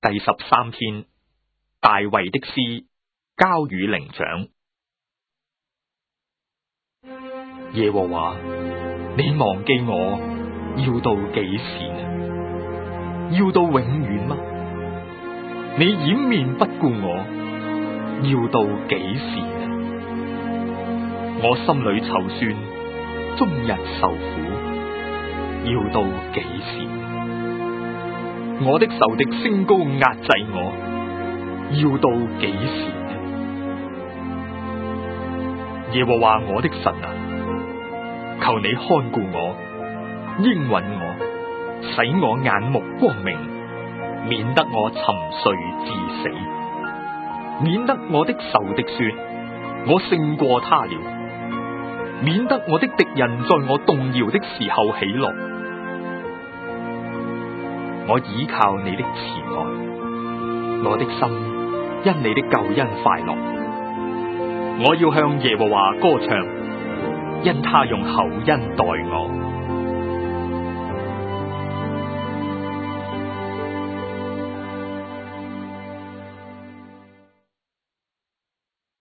第13篇，大衛的詩，交與伶長。耶和華，你忘記我要到幾時呢？要到永遠嗎？你掩面不顧我，要到幾時呢？我心裏籌算，終日受苦，要到幾時呢？我的仇敵升高壓制我，要到幾時呢？耶和華我的神啊，求你看顧我，應允我，使我眼目光明，免得我沉睡至死，免得我的仇敵說我勝過他了，免得我的敵人在我動搖的時候喜樂。我倚靠你的慈愛，我的心因你的救恩快樂。我要向耶和華歌唱，因他用厚恩待我。